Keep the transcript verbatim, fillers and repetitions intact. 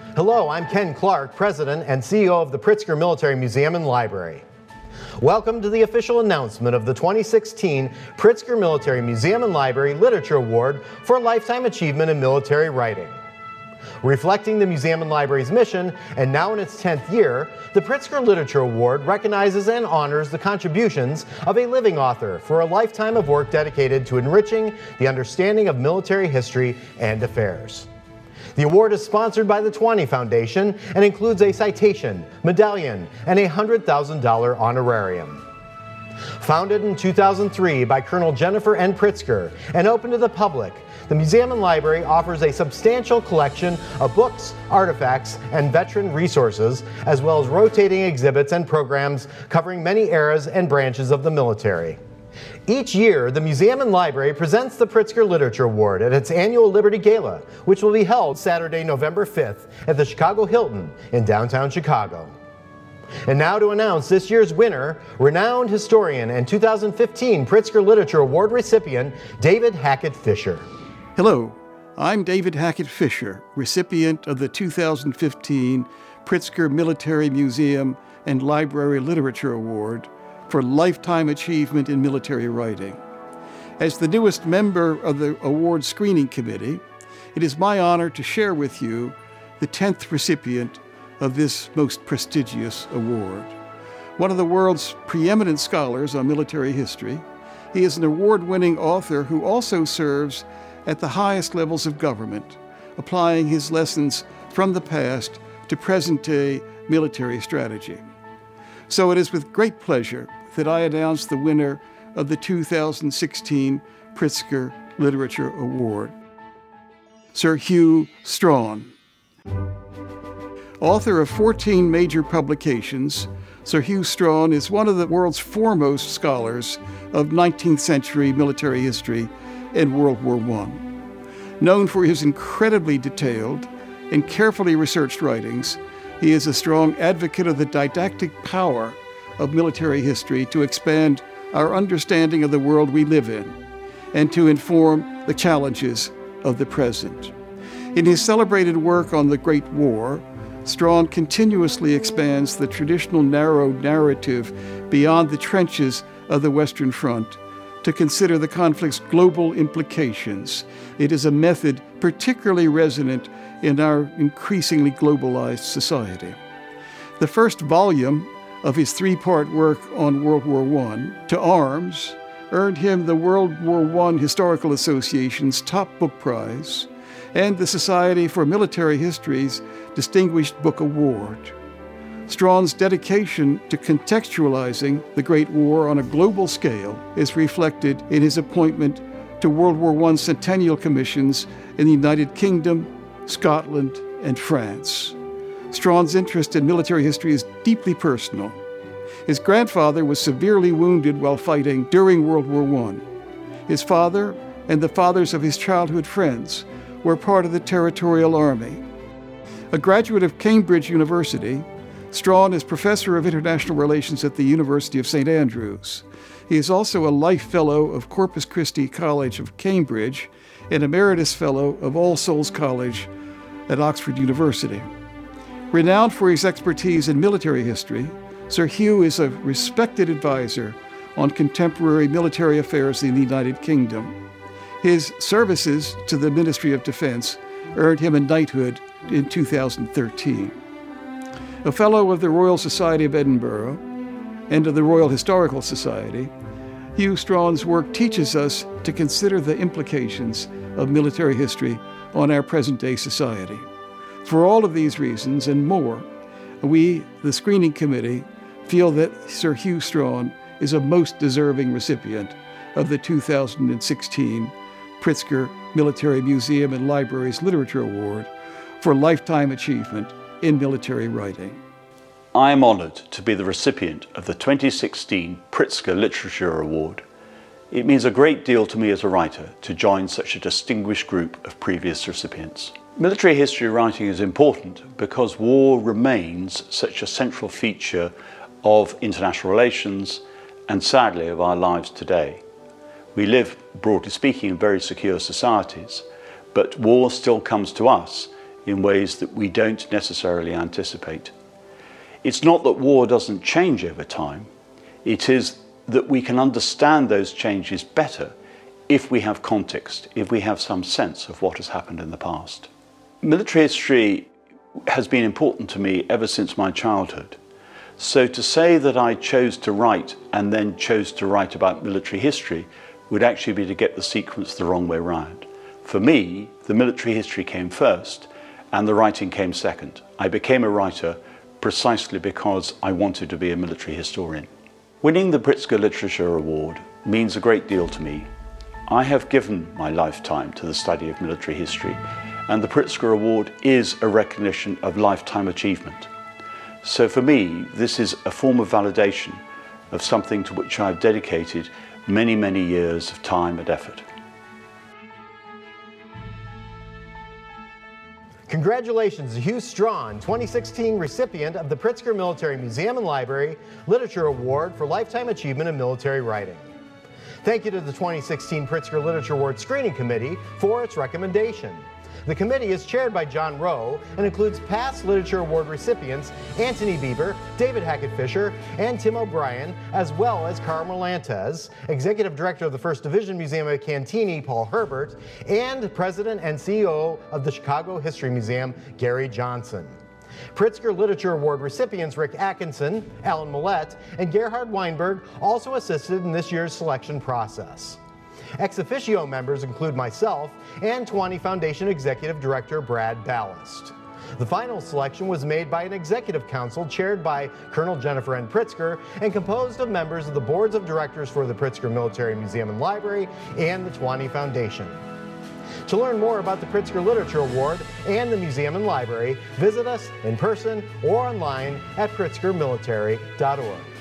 Hello, I'm Ken Clark, President and C E O of the Pritzker Military Museum and Library. Welcome to the official announcement of the twenty sixteen Pritzker Military Museum and Library Literature Award for Lifetime Achievement in Military Writing. Reflecting the Museum and Library's mission, and now in its tenth year, the Pritzker Literature Award recognizes and honors the contributions of a living author for a lifetime of work dedicated to enriching the understanding of military history and affairs. The award is sponsored by the Twanny Foundation and includes a citation, medallion, and a one hundred thousand dollars honorarium. Founded in two thousand three by Colonel Jennifer N. Pritzker and open to the public, the Museum and Library offers a substantial collection of books, artifacts, and veteran resources, as well as rotating exhibits and programs covering many eras and branches of the military. Each year, the Museum and Library presents the Pritzker Literature Award at its annual Liberty Gala, which will be held Saturday, November fifth at the Chicago Hilton in downtown Chicago. And now to announce this year's winner, renowned historian and two thousand fifteen Pritzker Literature Award recipient, David Hackett Fischer. Hello, I'm David Hackett Fischer, recipient of the two thousand fifteen Pritzker Military Museum and Library Literature Award for Lifetime Achievement in Military Writing. As the newest member of the award screening committee, it is my honor to share with you the tenth recipient of this most prestigious award. One of the world's preeminent scholars on military history, he is an award-winning author who also serves at the highest levels of government, applying his lessons from the past to present-day military strategy. So it is with great pleasure that I announce the winner of the two thousand sixteen Pritzker Literature Award, Sir Hugh Strachan. Author of fourteen major publications, Sir Hugh Strachan is one of the world's foremost scholars of nineteenth century military history and World War One. Known for his incredibly detailed and carefully researched writings, he is a strong advocate of the didactic power of military history to expand our understanding of the world we live in and to inform the challenges of the present. In his celebrated work on the Great War, Strachan continuously expands the traditional narrow narrative beyond the trenches of the Western Front to consider the conflict's global implications. It is a method particularly resonant in our increasingly globalized society. The first volume of his three-part work on World War One, To Arms, earned him the World War One Historical Association's Top Book Prize and the Society for Military History's Distinguished Book Award. Strachan's dedication to contextualizing the Great War on a global scale is reflected in his appointment to World War One Centennial Commissions in the United Kingdom, Scotland, and France. Strachan's interest in military history is deeply personal. His grandfather was severely wounded while fighting during World War One. His father and the fathers of his childhood friends were part of the Territorial Army. A graduate of Cambridge University, Strachan is Professor of International Relations at the University of Saint Andrews. He is also a Life Fellow of Corpus Christi College of Cambridge and Emeritus Fellow of All Souls College at Oxford University. Renowned for his expertise in military history, Sir Hugh is a respected advisor on contemporary military affairs in the United Kingdom. His services to the Ministry of Defense earned him a knighthood in two thousand thirteen. A Fellow of the Royal Society of Edinburgh and of the Royal Historical Society, Hugh Strachan's work teaches us to consider the implications of military history on our present-day society. For all of these reasons and more, we, the screening committee, feel that Sir Hugh Strachan is a most deserving recipient of the two thousand sixteen Pritzker Military Museum and Library's Literature Award for Lifetime Achievement in Military Writing. I am honored to be the recipient of the twenty sixteen Pritzker Literature Award. It means a great deal to me as a writer to join such a distinguished group of previous recipients. Military history writing is important because war remains such a central feature of international relations and sadly of our lives today. We live, broadly speaking, in very secure societies, but war still comes to us in ways that we don't necessarily anticipate. It's not that war doesn't change over time, it is that we can understand those changes better if we have context, if we have some sense of what has happened in the past. Military history has been important to me ever since my childhood. So to say that I chose to write and then chose to write about military history would actually be to get the sequence the wrong way round. For me, the military history came first and the writing came second. I became a writer precisely because I wanted to be a military historian. Winning the Pritzker Literature Award means a great deal to me. I have given my lifetime to the study of military history, and the Pritzker Award is a recognition of lifetime achievement. So for me, this is a form of validation of something to which I've dedicated many, many years of time and effort. Congratulations to Hugh Strawn, twenty sixteen recipient of the Pritzker Military Museum and Library Literature Award for Lifetime Achievement in Military Writing. Thank you to the twenty sixteen Pritzker Literature Award Screening Committee for its recommendation. The committee is chaired by John Rowe and includes past Literature Award recipients Antony Beeber, David Hackett Fisher, and Tim O'Brien, as well as Carl Merlantes, Executive Director of the First Division Museum at Cantigny, Paul Herbert, and President and C E O of the Chicago History Museum, Gary Johnson. Pritzker Literature Award recipients Rick Atkinson, Alan Millett, and Gerhard Weinberg also assisted in this year's selection process. Ex officio members include myself and Tuani Foundation Executive Director Brad Ballast. The final selection was made by an executive council chaired by Colonel Jennifer N. Pritzker and composed of members of the boards of directors for the Pritzker Military Museum and Library and the Tuani Foundation. To learn more about the Pritzker Literature Award and the Museum and Library, visit us in person or online at pritzker military dot org.